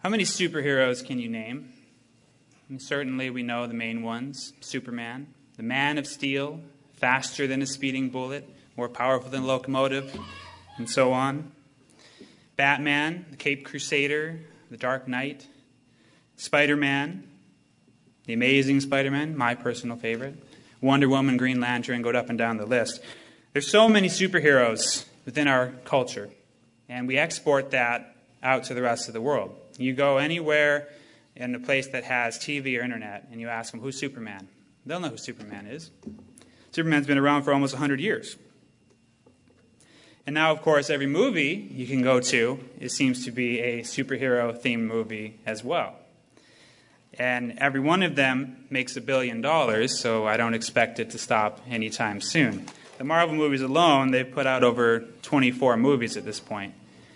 How many superheroes can you name? And certainly we know the main ones. Superman, the Man of Steel, faster than a speeding bullet, more powerful than a locomotive, and so on. Batman, the Caped Crusader, the Dark Knight. Spider-Man, the Amazing Spider-Man, my personal favorite. Wonder Woman, Green Lantern, go up and down the list. There's so many superheroes within our culture, and we export that out to the rest of the world. You go anywhere in a place that has TV or internet, and you ask them, who's Superman? They'll know who Superman is. Superman's been around for almost 100 years. And now, of course, every movie you can go to, it seems to be a superhero-themed movie as well. And every one of them makes $1 billion, so I don't expect it to stop anytime soon. The Marvel movies alone, they've put out over 24 movies at this point.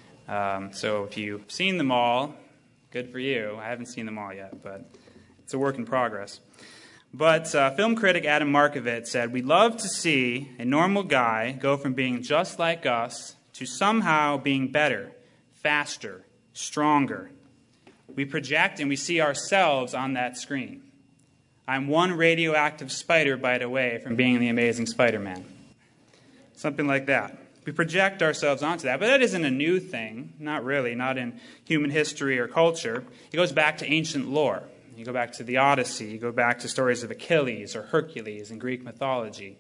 So if you've seen them all, good for you. I haven't seen them all yet, but it's a work in progress. But film critic Adam Markovitz said, "We love to see a normal guy go from being just like us to somehow being better, faster, stronger. We project and we see ourselves on that screen. I'm one radioactive spider bite away from being the Amazing Spider-Man." Something like that. We project ourselves onto that. But that isn't a new thing. Not really. Not in human history or culture. It goes back to ancient lore. You go back to the Odyssey. You go back to stories of Achilles or Hercules in Greek mythology.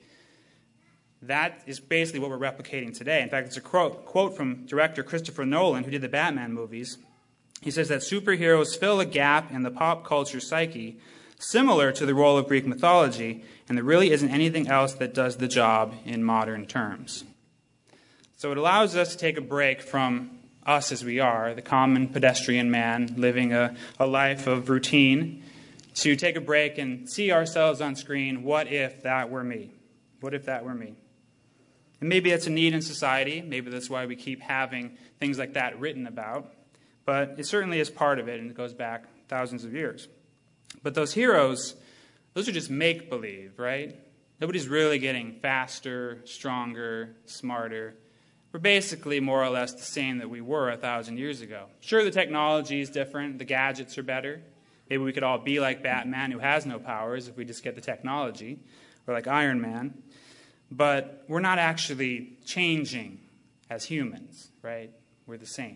That is basically what we're replicating today. In fact, it's a quote from director Christopher Nolan, who did the Batman movies. He says that superheroes fill a gap in the pop culture psyche similar to the role of Greek mythology, and there really isn't anything else that does the job in modern terms. So it allows us to take a break from us as we are, the common pedestrian man living a life of routine, to take a break and see ourselves on screen. What if that were me? What if that were me? And maybe it's a need in society. Maybe that's why we keep having things like that written about. But it certainly is part of it, and it goes back thousands of years. But those heroes, those are just make-believe, right? Nobody's really getting faster, stronger, smarter. We're basically more or less the same that we were 1,000 years ago. Sure, the technology is different. The gadgets are better. Maybe we could all be like Batman, who has no powers, if we just get the technology, or like Iron Man. But we're not actually changing as humans, right? We're the same.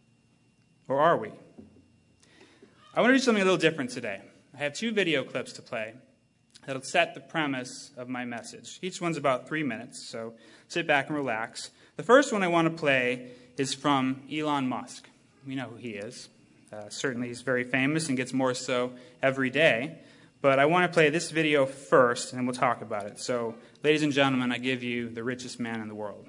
Or are we? I want to do something a little different today. I have 2 video clips to play that'll set the premise of my message. Each one's about 3 minutes, so sit back and relax. The first one I want to play is from Elon Musk. We know who he is. Certainly he's very famous and gets more so every day. But I want to play this video first, and we'll talk about it. So, ladies and gentlemen, I give you the richest man in the world.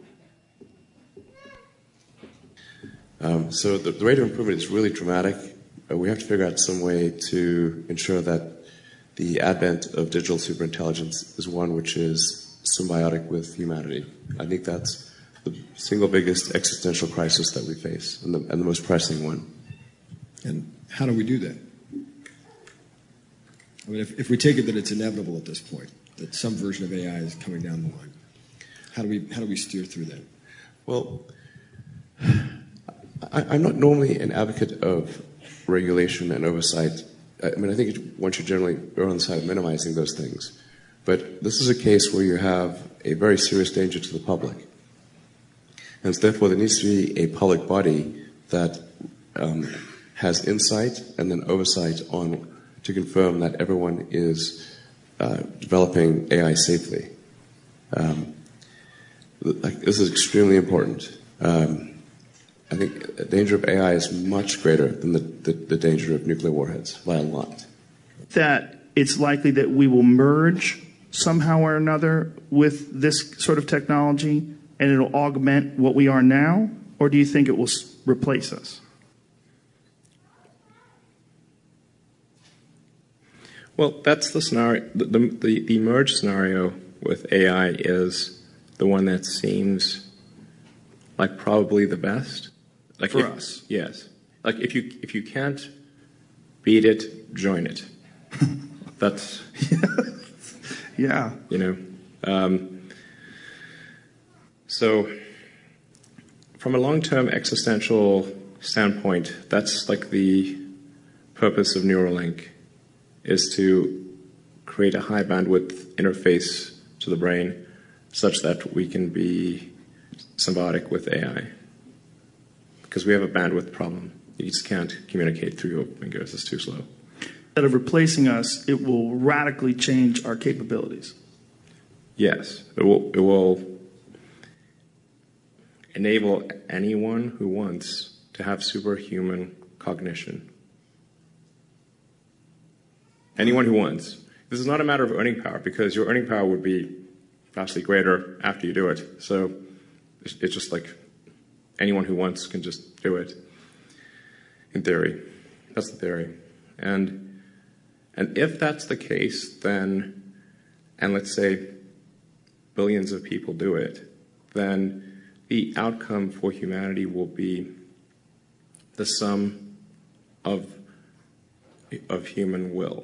So the rate of improvement is really dramatic. We have to figure out some way to ensure that the advent of digital superintelligence is one which is symbiotic with humanity. I think that's the single biggest existential crisis that we face, and the most pressing one. And how do we do that? I mean, if we take it that it's inevitable at this point, that some version of AI is coming down the line, how do we steer through that? Well, I'm not normally an advocate of regulation and oversight. I mean, I think one should generally err on the side of minimizing those things. But this is a case where you have a very serious danger to the public. And so therefore, there needs to be a public body that has insight and then oversight on to confirm that everyone is developing AI safely. This is extremely important. I think the danger of AI is much greater than the danger of nuclear warheads, by a lot. That it's likely that we will merge somehow or another with this sort of technology and it'll augment what we are now? Or do you think it will replace us? Well, that's the scenario. The merge scenario with AI is the one that seems like probably the best. Like for us. Yes. Like if you can't beat it, join it. That's yeah. You know. So from a long-term existential standpoint, that's like the purpose of Neuralink, is to create a high bandwidth interface to the brain such that we can be symbiotic with AI. Because we have a bandwidth problem. You just can't communicate through your fingers. It's too slow. Instead of replacing us, it will radically change our capabilities. Yes, it will enable anyone who wants to have superhuman cognition. Anyone who wants. This is not a matter of earning power, because your earning power would be vastly greater after you do it. So it's just like anyone who wants can just do it, in theory. That's the theory. And if that's the case, then, and let's say billions of people do it, then the outcome for humanity will be the sum of human will.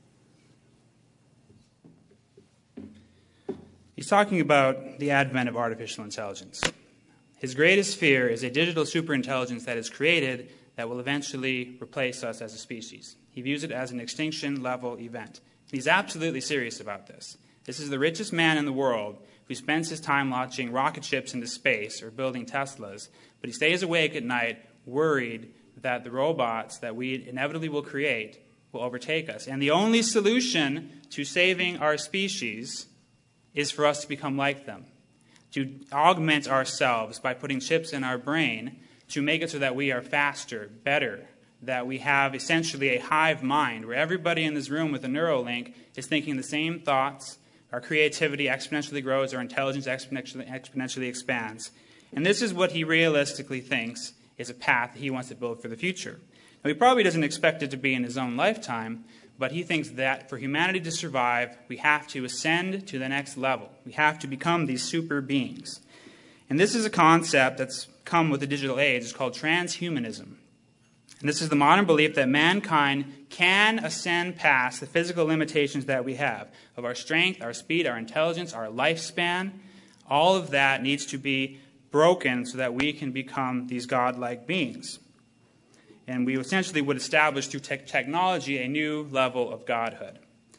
He's talking about the advent of artificial intelligence. His greatest fear is a digital superintelligence that is created that will eventually replace us as a species. He views it as an extinction-level event. He's absolutely serious about this. This is the richest man in the world who spends his time launching rocket ships into space or building Teslas, but he stays awake at night worried that the robots that we inevitably will create will overtake us. And the only solution to saving our species is for us to become like them, to augment ourselves by putting chips in our brain to make it so that we are faster, better, that we have essentially a hive mind where everybody in this room with a Neuralink is thinking the same thoughts, our creativity exponentially grows, our intelligence exponentially expands. And this is what he realistically thinks is a path that he wants to build for the future. Now, he probably doesn't expect it to be in his own lifetime, but he thinks that for humanity to survive, we have to ascend to the next level. We have to become these super beings. And this is a concept that's come with the digital age. It's called transhumanism. And this is the modern belief that mankind can ascend past the physical limitations that we have of our strength, our speed, our intelligence, our lifespan. All of that needs to be broken so that we can become these godlike beings. And we essentially would establish through technology a new level of godhood.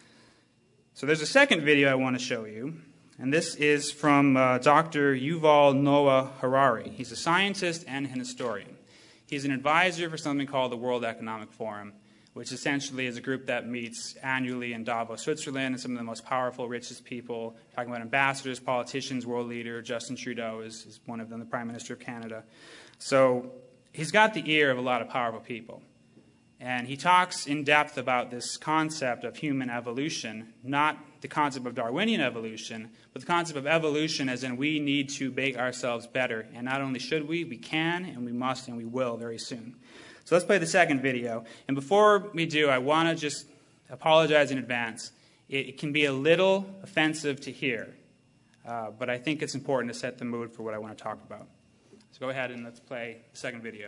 So there's a second video I want to show you. And this is from Dr. Yuval Noah Harari. He's a scientist and an historian. He's an advisor for something called the World Economic Forum, which essentially is a group that meets annually in Davos, Switzerland, and some of the most powerful, richest people, talking about ambassadors, politicians, world leader. Justin Trudeau is one of them, the Prime Minister of Canada. So he's got the ear of a lot of powerful people. And he talks in depth about this concept of human evolution, not the concept of Darwinian evolution, but the concept of evolution as in we need to make ourselves better. And not only should we can, and we must, and we will very soon. So let's play the second video. And before we do, I want to just apologize in advance. It can be a little offensive to hear, but I think it's important to set the mood for what I want to talk about. So go ahead and let's play the second video.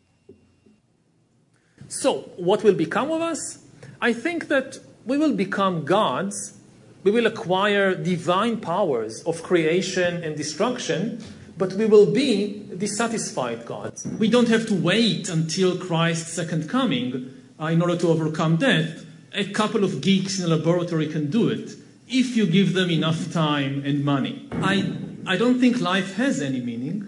So, what will become of us? I think that we will become gods. We will acquire divine powers of creation and destruction, but we will be dissatisfied gods. We don't have to wait until Christ's second coming in order to overcome death. A couple of geeks in a laboratory can do it, if you give them enough time and money. I don't think life has any meaning.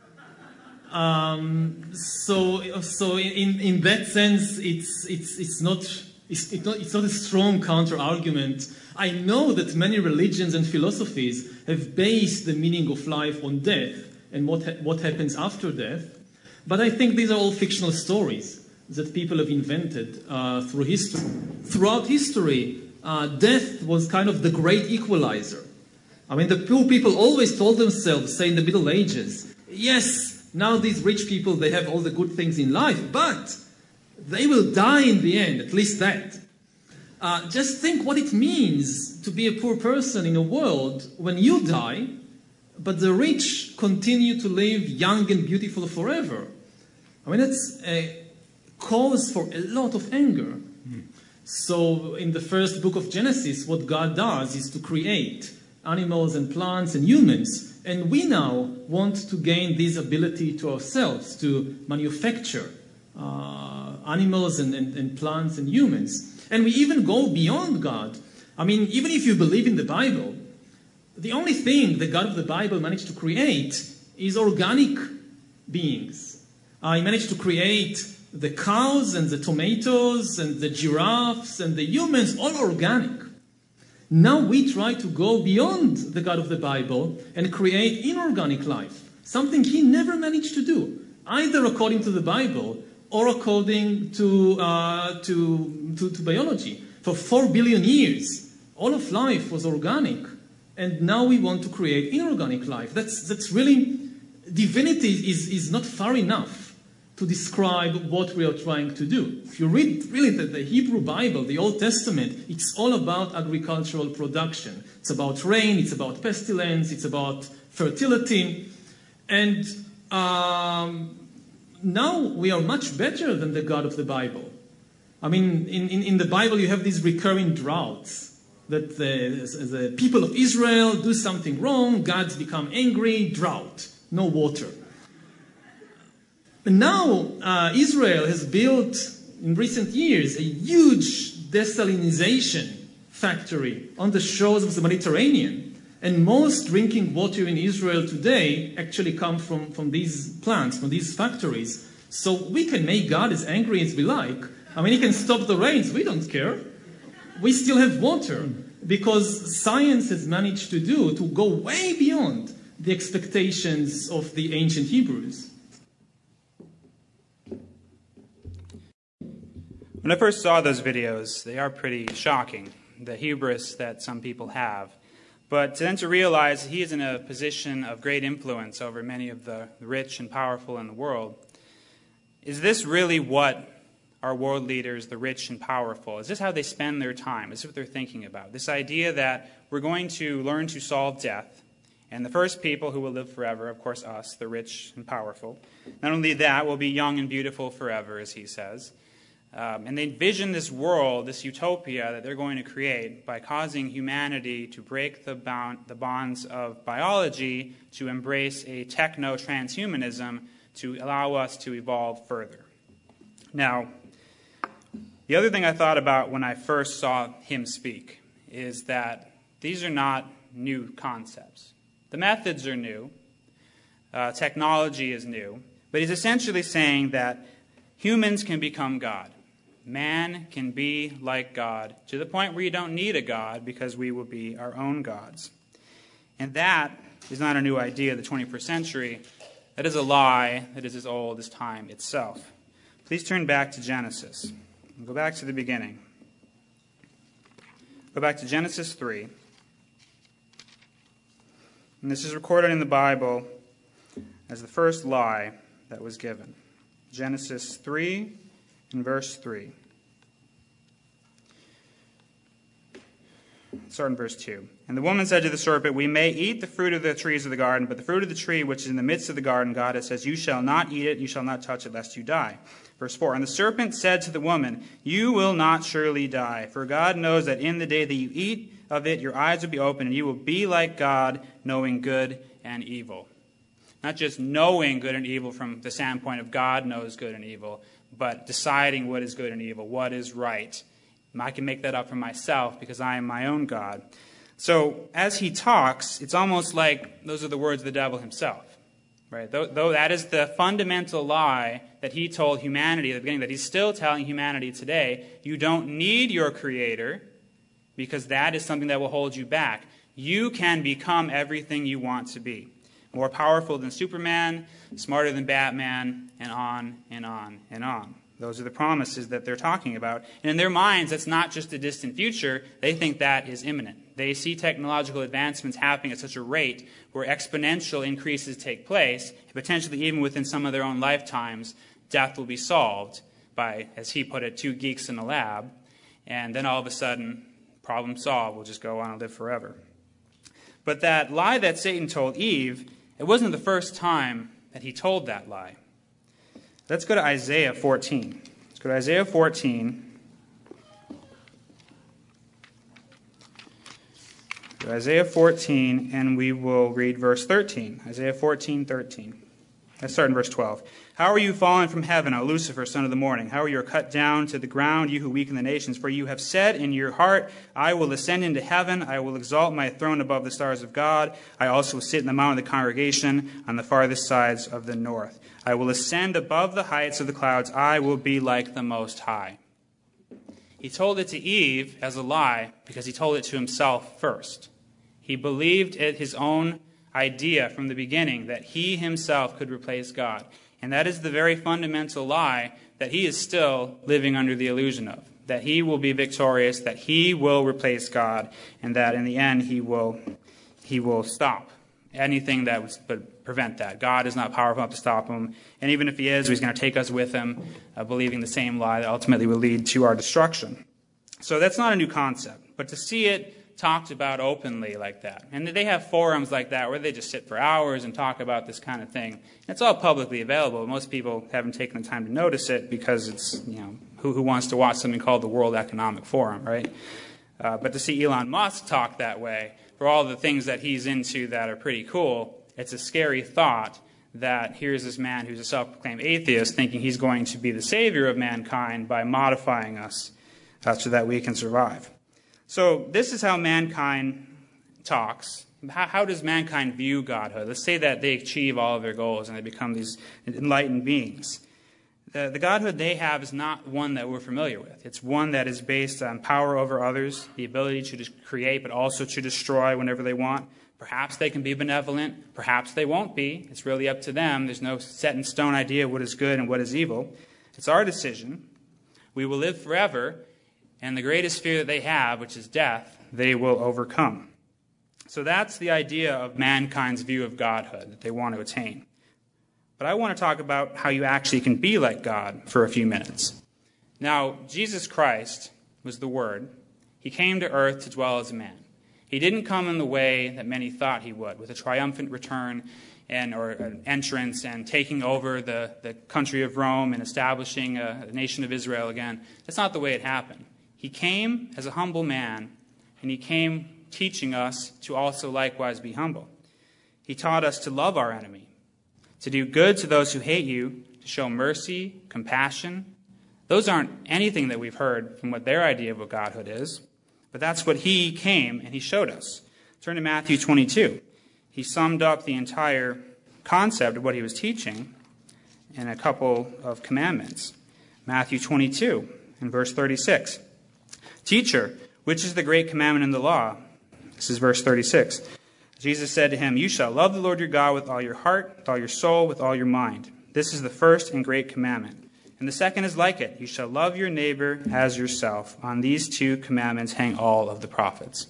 So in that sense, it's not a strong counter-argument. I know that many religions and philosophies have based the meaning of life on death and what happens after death, but I think these are all fictional stories that people have invented through history. Throughout history, death was kind of the great equalizer. I mean, the poor people always told themselves, say in the Middle Ages, yes, now these rich people, they have all the good things in life, but they will die in the end, at least that. Just think what it means to be a poor person in a world when you die, but the rich continue to live young and beautiful forever. I mean, it's a cause for a lot of anger. So in the first book of Genesis, what God does is to create animals and plants and humans. And we now want to gain this ability to ourselves to manufacture animals and plants and humans. And we even go beyond God. I mean, even if you believe in the Bible, the only thing the God of the Bible managed to create is organic beings. He managed to create the cows and the tomatoes and the giraffes and the humans, all organic. Now we try to go beyond the God of the Bible and create inorganic life, something he never managed to do, either according to the Bible or according to biology. For 4 billion years, all of life was organic, and now we want to create inorganic life. That's really, divinity is not far enough to describe what we are trying to do. If you read really the Hebrew Bible, the Old Testament, it's all about agricultural production. It's about rain, it's about pestilence, it's about fertility. And now we are much better than the God of the Bible. I mean, in the Bible you have these recurring droughts, that the people of Israel do something wrong, God's become angry, drought, no water. And now Israel has built, in recent years, a huge desalinization factory on the shores of the Mediterranean. And most drinking water in Israel today actually come from these plants, from these factories. So we can make God as angry as we like. I mean, he can stop the rains. We don't care. We still have water because science has managed to go way beyond the expectations of the ancient Hebrews. When I first saw those videos, they are pretty shocking, the hubris that some people have. But then to realize he is in a position of great influence over many of the rich and powerful in the world, is this really what our world leaders, the rich and powerful, is this how they spend their time? Is this what they're thinking about? This idea that we're going to learn to solve death, and the first people who will live forever, of course us, the rich and powerful. Not only that, we'll be young and beautiful forever, as he says. And they envision this world, this utopia that they're going to create by causing humanity to break the bonds of biology, to embrace a techno-transhumanism, to allow us to evolve further. Now, the other thing I thought about when I first saw him speak is that these are not new concepts. The methods are new. Technology is new. But he's essentially saying that humans can become God. Man can be like God to the point where you don't need a God because we will be our own gods. And that is not a new idea of the 21st century. That is a lie that is as old as time itself. Please turn back to Genesis. Go back to the beginning. Go back to Genesis 3. And this is recorded in the Bible as the first lie that was given. Genesis 3 and verse 3. Start in verse 2. And the woman said to the serpent, we may eat the fruit of the trees of the garden, but the fruit of the tree which is in the midst of the garden, God says, you shall not eat it, you shall not touch it, lest you die. Verse 4. And the serpent said to the woman, you will not surely die, for God knows that in the day that you eat of it, your eyes will be open, and you will be like God, knowing good and evil. Not just knowing good and evil from the standpoint of God knows good and evil, but deciding what is good and evil, what is right. I can make that up for myself because I am my own God. So as he talks, it's almost like those are the words of the devil himself. Right? Though that is the fundamental lie that he told humanity at the beginning, that he's still telling humanity today, you don't need your creator because that is something that will hold you back. You can become everything you want to be. More powerful than Superman, smarter than Batman, and on and on and on. Those are the promises that they're talking about. And in their minds, that's not just a distant future. They think that is imminent. They see technological advancements happening at such a rate where exponential increases take place, and potentially even within some of their own lifetimes, death will be solved by, as he put it, 2 geeks in a lab. And then all of a sudden, problem solved. We'll just go on and live forever. But that lie that Satan told Eve, it wasn't the first time that he told that lie. Let's go to Isaiah 14. Let's go to Isaiah 14. to Isaiah 14, and we will read verse 13. Isaiah 14:13. Let's start in verse 12. How are you fallen from heaven, O Lucifer, son of the morning? How are you cut down to the ground, you who weaken the nations? For you have said in your heart, I will ascend into heaven. I will exalt my throne above the stars of God. I also will sit in the mount of the congregation on the farthest sides of the north. I will ascend above the heights of the clouds. I will be like the Most High. He told it to Eve as a lie because he told it to himself first. He believed it his own idea from the beginning that he himself could replace God. And that is the very fundamental lie that he is still living under the illusion of, that he will be victorious, that he will replace God, and that in the end he will stop anything that would prevent that. God is not powerful enough to stop him. And even if he is, he's going to take us with him, believing the same lie that ultimately will lead to our destruction. So that's not a new concept. But to see it talked about openly like that. And they have forums like that where they just sit for hours and talk about this kind of thing. It's all publicly available. Most people haven't taken the time to notice it because it's, who wants to watch something called the World Economic Forum, right? But to see Elon Musk talk that way, for all the things that he's into that are pretty cool, it's a scary thought that here's this man who's a self-proclaimed atheist thinking he's going to be the savior of mankind by modifying us so that we can survive. So this is how mankind talks. How does mankind view godhood? Let's say that they achieve all of their goals and they become these enlightened beings. The godhood they have is not one that we're familiar with. It's one that is based on power over others, the ability to create but also to destroy whenever they want. Perhaps they can be benevolent. Perhaps they won't be. It's really up to them. There's no set-in-stone idea of what is good and what is evil. It's our decision. We will live forever. And the greatest fear that they have, which is death, they will overcome. So that's the idea of mankind's view of godhood that they want to attain. But I want to talk about how you actually can be like God for a few minutes. Now, Jesus Christ was the Word. He came to earth to dwell as a man. He didn't come in the way that many thought he would, with a triumphant return or an entrance and taking over the country of Rome and establishing a nation of Israel again. That's not the way it happened. He came as a humble man, and he came teaching us to also likewise be humble. He taught us to love our enemy, to do good to those who hate you, to show mercy, compassion. Those aren't anything that we've heard from what their idea of what godhood is, but that's what he came and he showed us. Turn to Matthew 22. He summed up the entire concept of what he was teaching in a couple of commandments. Matthew 22 and verse 36. Teacher, which is the great commandment in the law? This is verse 36. Jesus said to him, You shall love the Lord your God with all your heart, with all your soul, with all your mind. This is the first and great commandment. And the second is like it. You shall love your neighbor as yourself. On these two commandments hang all of the prophets.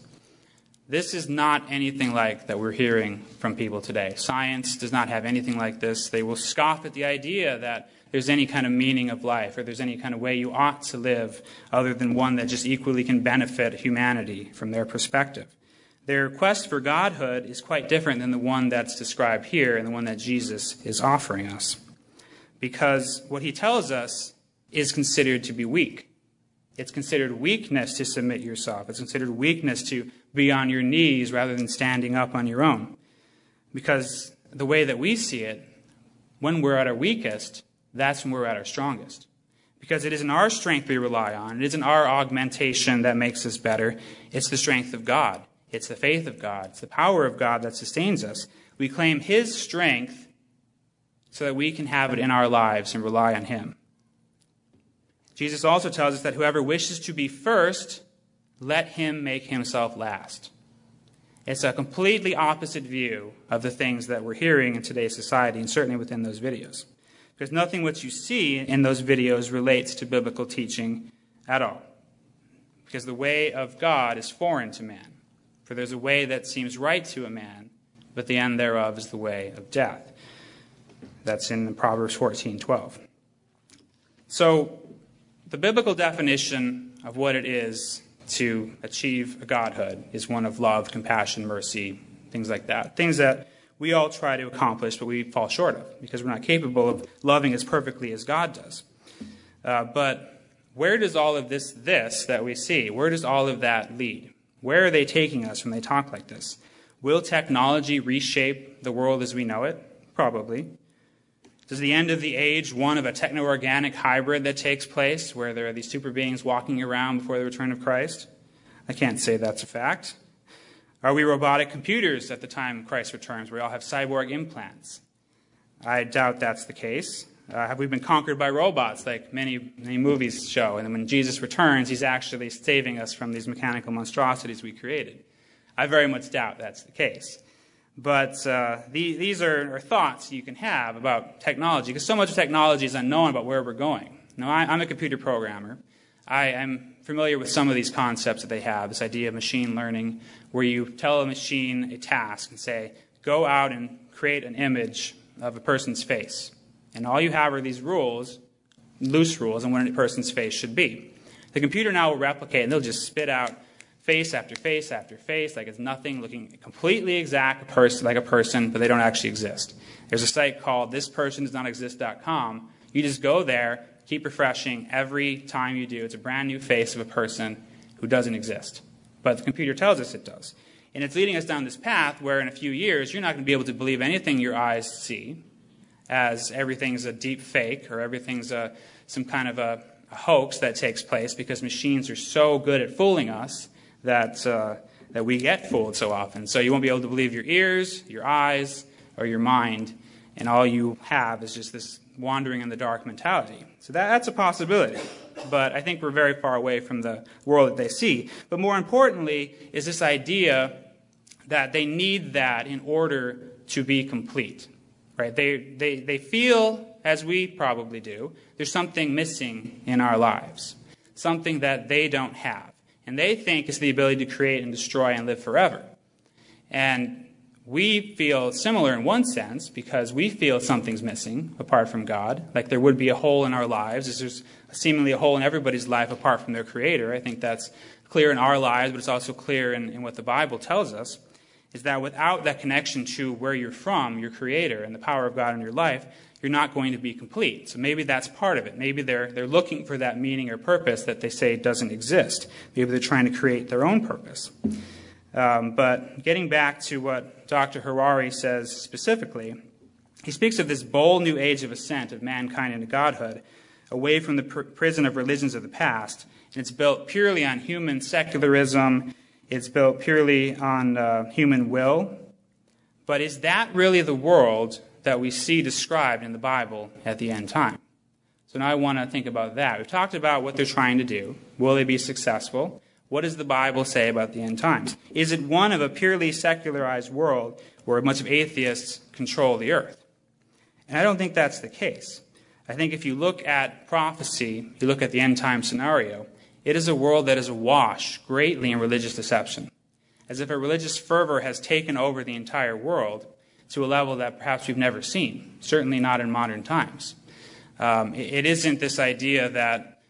This is not anything like that we're hearing from people today. Science does not have anything like this. They will scoff at the idea that there's any kind of meaning of life or there's any kind of way you ought to live other than one that just equally can benefit humanity from their perspective. Their quest for godhood is quite different than the one that's described here and the one that Jesus is offering us. Because what he tells us is considered to be weak. It's considered weakness to submit yourself. It's considered weakness to be on your knees rather than standing up on your own. Because the way that we see it, when we're at our weakest, that's when we're at our strongest. Because it isn't our strength we rely on. It isn't our augmentation that makes us better. It's the strength of God. It's the faith of God. It's the power of God that sustains us. We claim his strength so that we can have it in our lives and rely on him. Jesus also tells us that whoever wishes to be first, let him make himself last. It's a completely opposite view of the things that we're hearing in today's society, and certainly within those videos. Because nothing what you see in those videos relates to biblical teaching at all. Because the way of God is foreign to man. For there's a way that seems right to a man, but the end thereof is the way of death. That's in Proverbs 14:12. So the biblical definition of what it is to achieve a godhood is one of love, compassion, mercy, things like that. Things that we all try to accomplish, but we fall short of because we're not capable of loving as perfectly as God does. But where does all of this that we see, where does all of that lead? Where are they taking us when they talk like this? Will technology reshape the world as we know it? Probably. Does the end of the age one of a techno-organic hybrid that takes place where there are these super beings walking around before the return of Christ? I can't say that's a fact. Are we robotic computers at the time Christ returns where we all have cyborg implants? I doubt that's the case. Have we been conquered by robots like many movies show? And then when Jesus returns, he's actually saving us from these mechanical monstrosities we created. I very much doubt that's the case. But these are thoughts you can have about technology, because so much of technology is unknown about where we're going. Now, I'm a computer programmer. I am familiar with some of these concepts that they have, this idea of machine learning, where you tell a machine a task and say, go out and create an image of a person's face. And all you have are these rules, loose rules, on what a person's face should be. The computer now will replicate, and they'll just spit out face after face after face, like it's nothing, looking completely exact like a person, but they don't actually exist. There's a site called thispersondoesnotexist.com. You just go there, keep refreshing. Every time you do, it's a brand new face of a person who doesn't exist. But the computer tells us it does. And it's leading us down this path where in a few years, you're not going to be able to believe anything your eyes see, as everything's a deep fake or everything's some kind of a hoax that takes place, because machines are so good at fooling us that we get fooled so often. So you won't be able to believe your ears, your eyes, or your mind, and all you have is just this wandering in the dark mentality. So that's a possibility. But I think we're very far away from the world that they see. But more importantly is this idea that they need that in order to be complete. Right? They feel, as we probably do, there's something missing in our lives, something that they don't have. And they think it's the ability to create and destroy and live forever. And we feel similar in one sense, because we feel something's missing apart from God, like there would be a hole in our lives. There's seemingly a hole in everybody's life apart from their Creator. I think that's clear in our lives, but it's also clear in what the Bible tells us, is that without that connection to where you're from, your Creator, and the power of God in your life, you're not going to be complete. So maybe that's part of it. Maybe they're looking for that meaning or purpose that they say doesn't exist. Maybe they're trying to create their own purpose. But getting back to what Dr. Harari says specifically, he speaks of this bold new age of ascent of mankind into godhood, away from the prison of religions of the past. And it's built purely on human secularism. It's built purely on human will. But is that really the world that we see described in the Bible at the end time? So now I want to think about that. We've talked about what they're trying to do. Will they be successful? What does the Bible say about the end times? Is it one of a purely secularized world where a bunch of atheists control the earth? And I don't think that's the case. I think if you look at prophecy, you look at the end time scenario, it is a world that is awash greatly in religious deception, as if a religious fervor has taken over the entire world to a level that perhaps we've never seen, certainly not in modern times. It isn't this idea that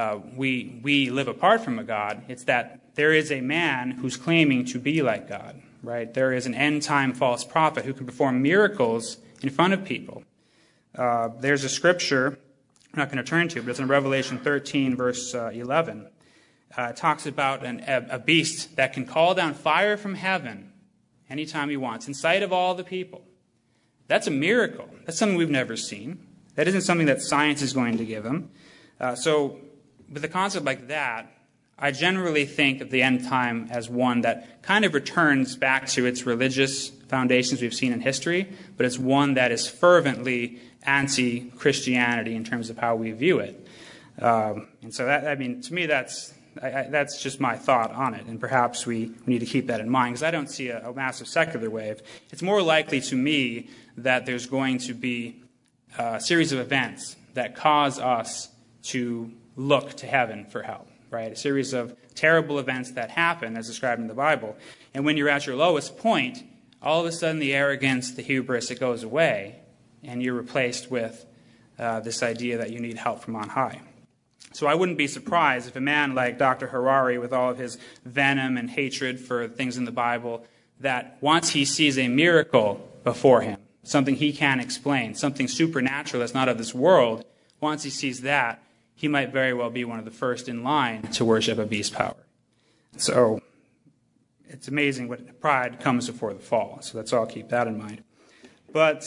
we live apart from a God. It's that there is a man who's claiming to be like God, right? There is an end-time false prophet who can perform miracles in front of people. There's a scripture I'm not going to turn to, but it's in Revelation 13, verse 11. It talks about a beast that can call down fire from heaven anytime he wants, in sight of all the people. That's a miracle. That's something we've never seen. That isn't something that science is going to give him. So with a concept like that, I generally think of the end time as one that kind of returns back to its religious foundations we've seen in history, but it's one that is fervently anti-Christianity in terms of how we view it. And so that, to me, that's just my thought on it, and perhaps we need to keep that in mind, because I don't see a massive secular wave. It's more likely to me that there's going to be a series of events that cause us to look to heaven for help, right? A series of terrible events that happen, as described in the Bible. And when you're at your lowest point, all of a sudden the arrogance, the hubris, it goes away, and you're replaced with this idea that you need help from on high. So I wouldn't be surprised if a man like Dr. Harari, with all of his venom and hatred for things in the Bible, that once he sees a miracle before him, something he can't explain, something supernatural that's not of this world, once he sees that, he might very well be one of the first in line to worship a beast power. So it's amazing what pride comes before the fall. So let's all keep that in mind. But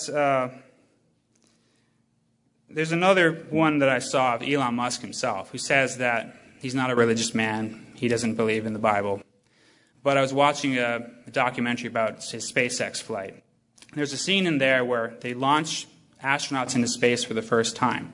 there's another one that I saw of Elon Musk himself, who says that he's not a religious man. He doesn't believe in the Bible. But I was watching a documentary about his SpaceX flight. There's a scene in there where they launch astronauts into space for the first time.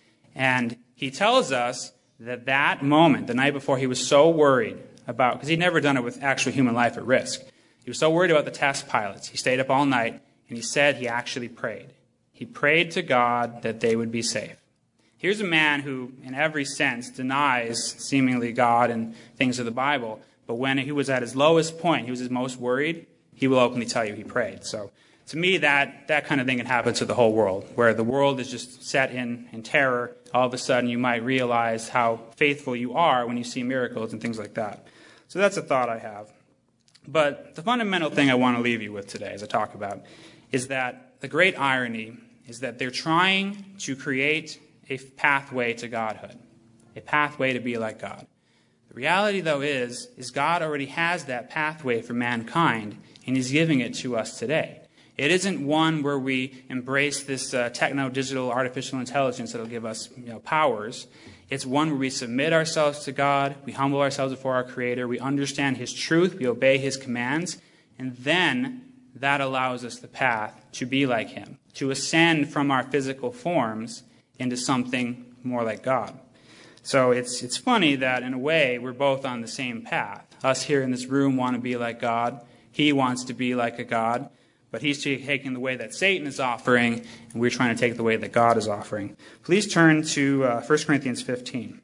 And he tells us that that moment, the night before, he was so worried about, because he'd never done it with actual human life at risk. He was so worried about the test pilots. He stayed up all night, and he said he actually prayed. He prayed to God that they would be safe. Here's a man who, in every sense, denies seemingly God and things of the Bible. But when he was at his lowest point, he was his most worried, he will openly tell you he prayed. So to me, that kind of thing can happen to the whole world, where the world is just set in terror. All of a sudden, you might realize how faithful you are when you see miracles and things like that. So that's a thought I have. But the fundamental thing I want to leave you with today, as I talk about, is that the great irony is that they're trying to create a pathway to godhood, a pathway to be like God. The reality, though, is God already has that pathway for mankind, and he's giving it to us today. It isn't one where we embrace this techno-digital artificial intelligence that will give us powers. It's one where we submit ourselves to God, we humble ourselves before our Creator, we understand his truth, we obey his commands, and then that allows us the path to be like him, to ascend from our physical forms into something more like God. So it's funny that, in a way, we're both on the same path. Us here in this room want to be like God. He wants to be like a God. But he's taking the way that Satan is offering, and we're trying to take the way that God is offering. Please turn to 1 Corinthians 15.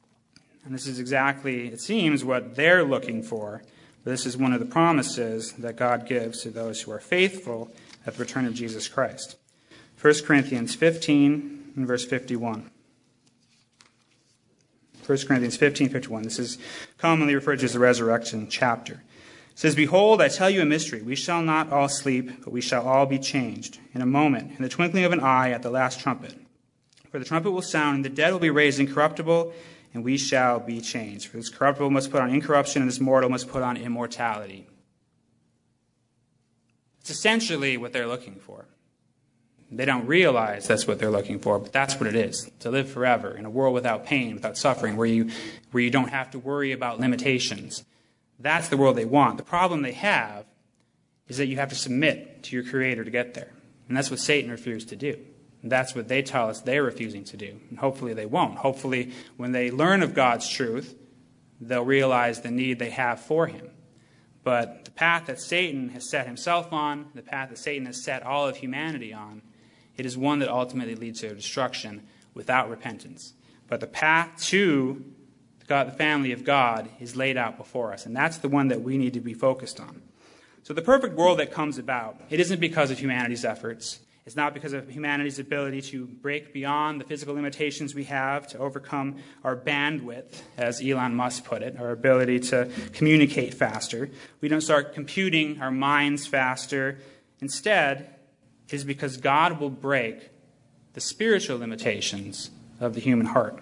And this is exactly, it seems, what they're looking for. This is one of the promises that God gives to those who are faithful at the return of Jesus Christ. 1 Corinthians 15 and verse 51. 1 Corinthians 15:51. This is commonly referred to as the resurrection chapter. It says, "Behold, I tell you a mystery. We shall not all sleep, but we shall all be changed in a moment, in the twinkling of an eye at the last trumpet. For the trumpet will sound, and the dead will be raised incorruptible, and we shall be changed. For this corruptible must put on incorruption, and this mortal must put on immortality." It's essentially what they're looking for. They don't realize that's what they're looking for, but that's what it is, to live forever in a world without pain, without suffering, where you don't have to worry about limitations. That's the world they want. The problem they have is that you have to submit to your Creator to get there. And that's what Satan refused to do. And that's what they tell us they're refusing to do. And hopefully they won't. Hopefully, when they learn of God's truth, they'll realize the need they have for him. But the path that Satan has set himself on, the path that Satan has set all of humanity on, it is one that ultimately leads to destruction without repentance. But the path to God, the family of God, is laid out before us. And that's the one that we need to be focused on. So the perfect world that comes about, it isn't because of humanity's efforts. It's not because of humanity's ability to break beyond the physical limitations we have, to overcome our bandwidth, as Elon Musk put it, our ability to communicate faster. We don't start computing our minds faster. Instead, it is because God will break the spiritual limitations of the human heart.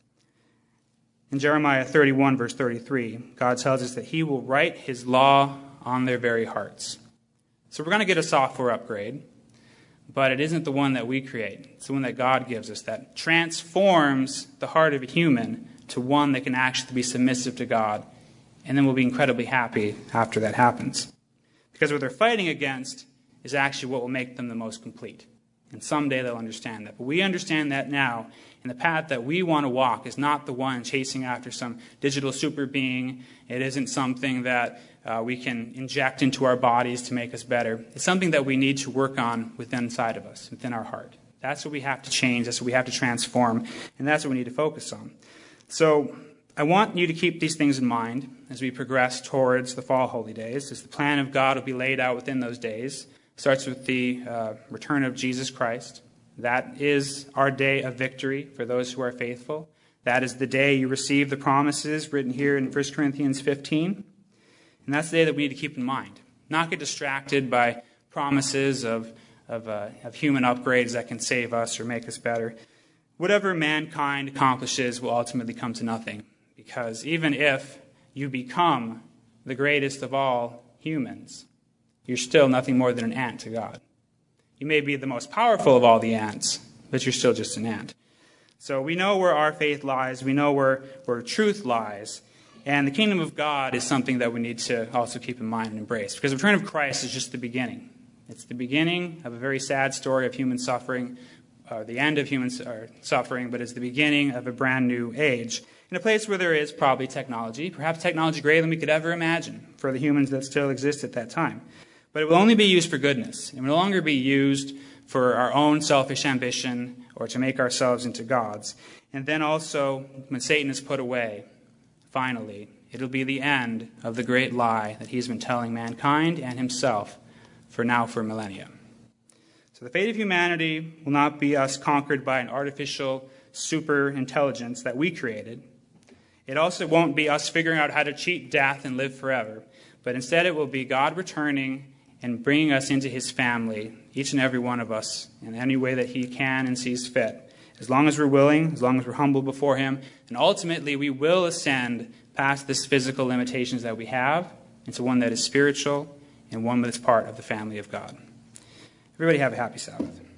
In Jeremiah 31, verse 33, God tells us that he will write his law on their very hearts. So we're going to get a software upgrade, but it isn't the one that we create. It's the one that God gives us that transforms the heart of a human to one that can actually be submissive to God, and then we'll be incredibly happy after that happens. Because what they're fighting against is actually what will make them the most complete. And someday they'll understand that. But we understand that now. And the path that we want to walk is not the one chasing after some digital super being. It isn't something that we can inject into our bodies to make us better. It's something that we need to work on within inside of us, within our heart. That's what we have to change. That's what we have to transform. And that's what we need to focus on. So I want you to keep these things in mind as we progress towards the fall holy days, as the plan of God will be laid out within those days. It starts with the return of Jesus Christ. That is our day of victory for those who are faithful. That is the day you receive the promises written here in 1 Corinthians 15. And that's the day that we need to keep in mind. Not get distracted by promises of human upgrades that can save us or make us better. Whatever mankind accomplishes will ultimately come to nothing. Because even if you become the greatest of all humans, you're still nothing more than an ant to God. You may be the most powerful of all the ants, but you're still just an ant. So we know where our faith lies. We know where truth lies. And the kingdom of God is something that we need to also keep in mind and embrace. Because the return of Christ is just the beginning. It's the beginning of a very sad story of human suffering, the end of human suffering, but it's the beginning of a brand new age. In a place where there is probably technology, perhaps technology greater than we could ever imagine for the humans that still exist at that time. But it will only be used for goodness. It will no longer be used for our own selfish ambition or to make ourselves into gods. And then also, when Satan is put away, finally, it'll be the end of the great lie that he's been telling mankind and himself for millennia. So the fate of humanity will not be us conquered by an artificial super intelligence that we created. It also won't be us figuring out how to cheat death and live forever. But instead it will be God returning and bringing us into his family, each and every one of us, in any way that he can and sees fit. As long as we're willing, as long as we're humble before him, and ultimately we will ascend past this physical limitations that we have into one that is spiritual and one that is part of the family of God. Everybody have a happy Sabbath.